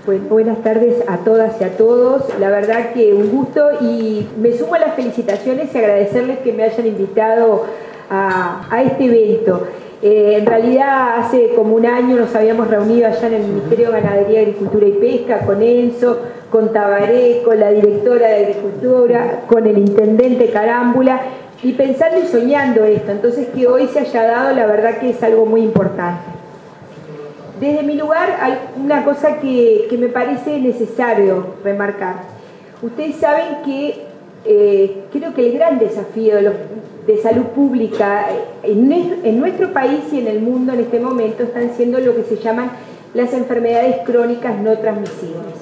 Pues buenas tardes a todas y a todos. La verdad que un gusto y me sumo a las felicitaciones y agradecerles que me hayan invitado a este evento. En realidad hace como un año nos habíamos reunido allá en el Ministerio de Ganadería, Agricultura y Pesca con Enzo, con Tabaré, con la directora de Agricultura, con el intendente Carámbula y pensando y soñando esto. Entonces que hoy se haya dado, la verdad que es algo muy importante. Desde mi lugar, hay una cosa que me parece necesario remarcar. Ustedes saben que creo que el gran desafío de salud pública en nuestro país y en el mundo en este momento están siendo lo que se llaman las enfermedades crónicas no transmisibles.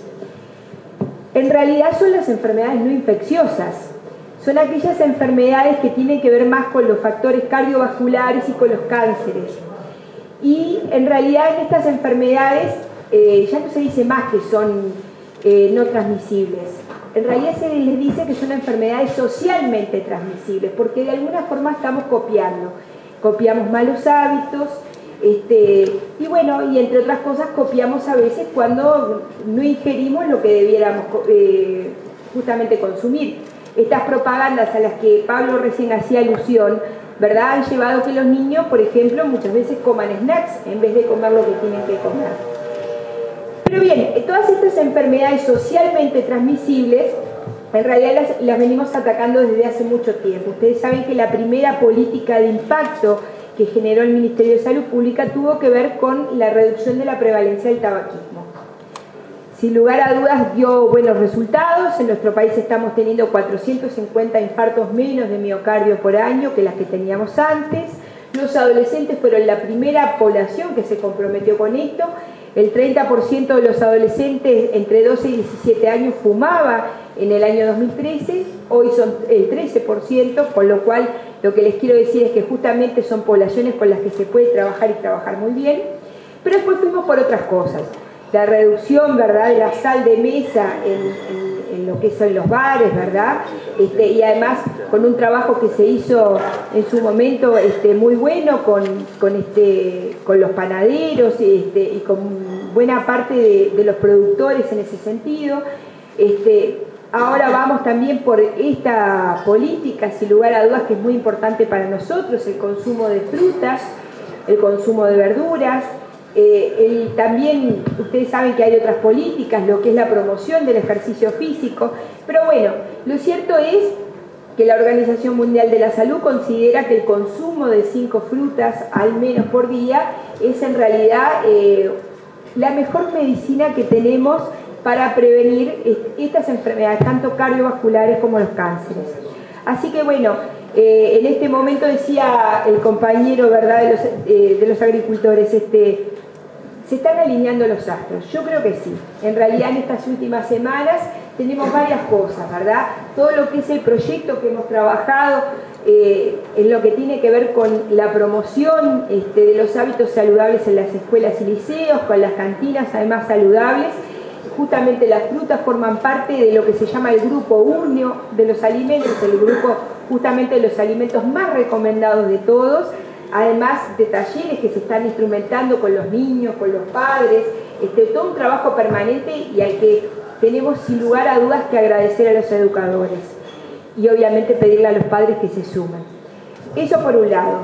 En realidad son las enfermedades no infecciosas. Son aquellas enfermedades que tienen que ver más con los factores cardiovasculares y con los cánceres. Y en realidad en estas enfermedades ya no se dice más que son no transmisibles. En realidad se les dice que son enfermedades socialmente transmisibles, porque de alguna forma estamos copiando. Copiamos malos hábitos, y bueno, y entre otras cosas copiamos a veces cuando no ingerimos lo que debiéramos justamente consumir. Estas propagandas a las que Pablo recién hacía alusión, ¿verdad?, han llevado a que los niños, por ejemplo, muchas veces coman snacks en vez de comer lo que tienen que comer. Pero bien, todas estas enfermedades socialmente transmisibles, en realidad las venimos atacando desde hace mucho tiempo. Ustedes saben que la primera política de impacto que generó el Ministerio de Salud Pública tuvo que ver con la reducción de la prevalencia del tabaquismo. Sin lugar a dudas dio buenos resultados. En nuestro país estamos teniendo 450 infartos menos de miocardio por año que las que teníamos antes. Los adolescentes fueron la primera población que se comprometió con esto. El 30% de los adolescentes entre 12 y 17 años fumaba en el año 2013, hoy son el 13%, con lo cual lo que les quiero decir es que justamente son poblaciones con las que se puede trabajar y trabajar muy bien. Pero después fuimos por otras cosas. La reducción, ¿verdad?, de la sal de mesa en lo que son los bares, ¿verdad? Y además con un trabajo que se hizo en su momento muy bueno con los panaderos y con buena parte de los productores en ese sentido. Ahora vamos también por esta política, sin lugar a dudas, que es muy importante para nosotros, el consumo de frutas, el consumo de verduras. También ustedes saben que hay otras políticas, lo que es la promoción del ejercicio físico, pero bueno, lo cierto es que la Organización Mundial de la Salud considera que el consumo de 5 frutas al menos por día es en realidad la mejor medicina que tenemos para prevenir estas enfermedades, tanto cardiovasculares como los cánceres. Así que bueno, en este momento decía el compañero, ¿verdad?, de los agricultores, se están alineando los astros. Yo creo que sí. En realidad en estas últimas semanas tenemos varias cosas, ¿verdad? Todo lo que es el proyecto que hemos trabajado en lo que tiene que ver con la promoción de los hábitos saludables en las escuelas y liceos, con las cantinas además saludables. Justamente las frutas forman parte de lo que se llama el grupo urnio de los alimentos, el grupo justamente de los alimentos más recomendados de todos, además de talleres que se están instrumentando con los niños, con los padres, todo un trabajo permanente y al que tenemos sin lugar a dudas que agradecer a los educadores y obviamente pedirle a los padres que se sumen. Eso por un lado.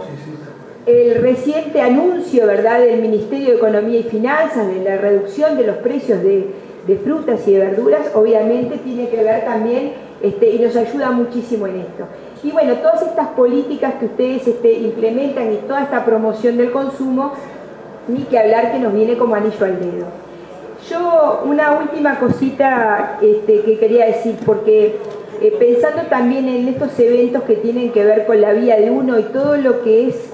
El reciente anuncio, ¿verdad?, del Ministerio de Economía y Finanzas de la reducción de los precios de frutas y de verduras, obviamente tiene que ver también y nos ayuda muchísimo en esto. Y bueno, todas estas políticas que ustedes implementan y toda esta promoción del consumo, ni que hablar que nos viene como anillo al dedo. Yo una última cosita que quería decir, porque pensando también en estos eventos que tienen que ver con la vida de uno y todo lo que es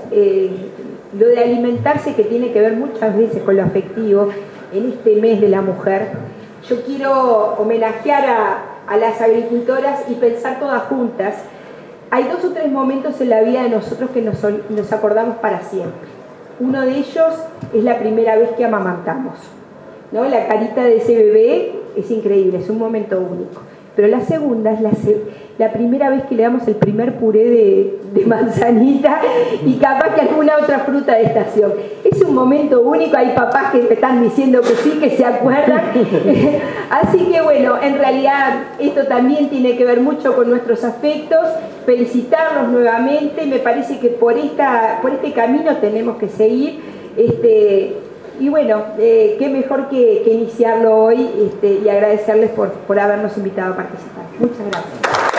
lo de alimentarse, que tiene que ver muchas veces con lo afectivo, en este mes de la mujer, yo quiero homenajear a las agricultoras y pensar todas juntas. Hay 2 o 3 momentos en la vida de nosotros que nos acordamos para siempre. Uno de ellos es la primera vez que amamantamos, ¿no? La carita de ese bebé es increíble, es un momento único. pero la segunda es la primera vez que le damos el primer puré de manzanita y capaz que alguna otra fruta de estación. Es un momento único, hay papás que me están diciendo que sí, que se acuerdan. Así que bueno, en realidad esto también tiene que ver mucho con nuestros afectos, felicitarlos nuevamente, me parece que por este camino tenemos que seguir. Y bueno, qué mejor que iniciarlo hoy y agradecerles por habernos invitado a participar. Muchas gracias.